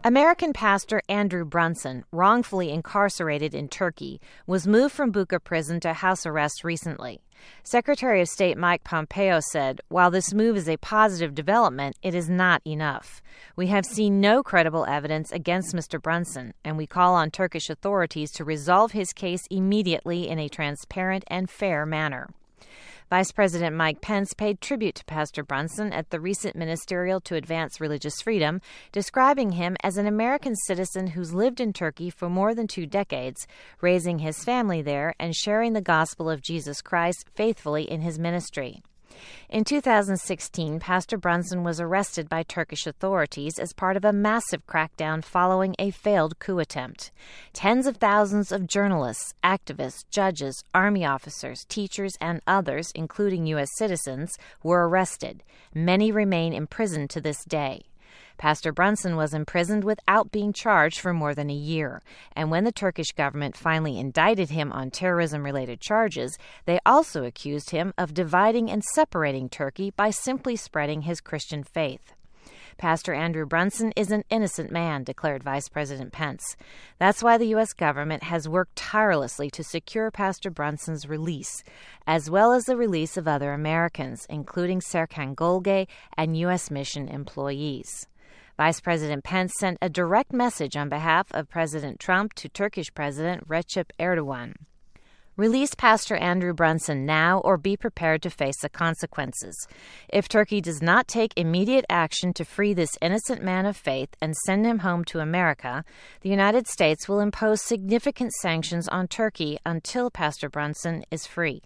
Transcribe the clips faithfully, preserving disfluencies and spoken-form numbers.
American pastor Andrew Brunson, wrongfully incarcerated in Turkey, was moved from Bucha prison to house arrest recently. Secretary of State Mike Pompeo said, "While this move is a positive development, it is not enough. We have seen no credible evidence against Mister Brunson, and we call on Turkish authorities to resolve his case immediately in a transparent and fair manner." Vice President Mike Pence paid tribute to Pastor Brunson at the recent Ministerial to Advance Religious Freedom, describing him as an American citizen who's lived in Turkey for more than two decades, raising his family there and sharing the gospel of Jesus Christ faithfully in his ministry. In two thousand sixteen, Pastor Brunson was arrested by Turkish authorities as part of a massive crackdown following a failed coup attempt. Tens of thousands of journalists, activists, judges, army officers, teachers, and others, including U S citizens, were arrested. Many remain imprisoned to this day. Pastor Brunson was imprisoned without being charged for more than a year, and when the Turkish government finally indicted him on terrorism-related charges, they also accused him of dividing and separating Turkey by simply spreading his Christian faith. Pastor Andrew Brunson is an innocent man, declared Vice President Pence. That's why the U S government has worked tirelessly to secure Pastor Brunson's release, as well as the release of other Americans, including Serkan Golge and U S mission employees. Vice President Pence sent a direct message on behalf of President Trump to Turkish President Recep Erdogan. Release Pastor Andrew Brunson now or be prepared to face the consequences. If Turkey does not take immediate action to free this innocent man of faith and send him home to America, the United States will impose significant sanctions on Turkey until Pastor Brunson is free.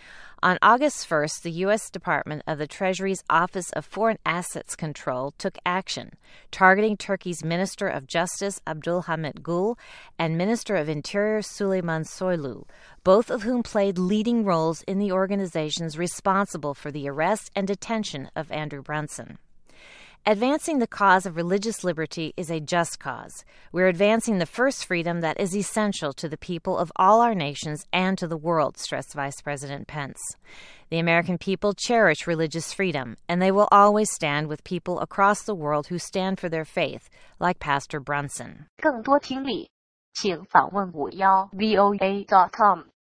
On August first, the U S Department of the Treasury's Office of Foreign Assets Control took action, targeting Turkey's Minister of Justice Abdulhamit Gül and Minister of Interior Süleyman Soylu, both of whom played leading roles in the organizations responsible for the arrest and detention of Andrew Brunson. Advancing the cause of religious liberty is a just cause. We're advancing the first freedom that is essential to the people of all our nations and to the world, stressed Vice President Pence. The American people cherish religious freedom, and they will always stand with people across the world who stand for their faith, like Pastor Brunson. 更多听力，请访问五幺 V O A dot com。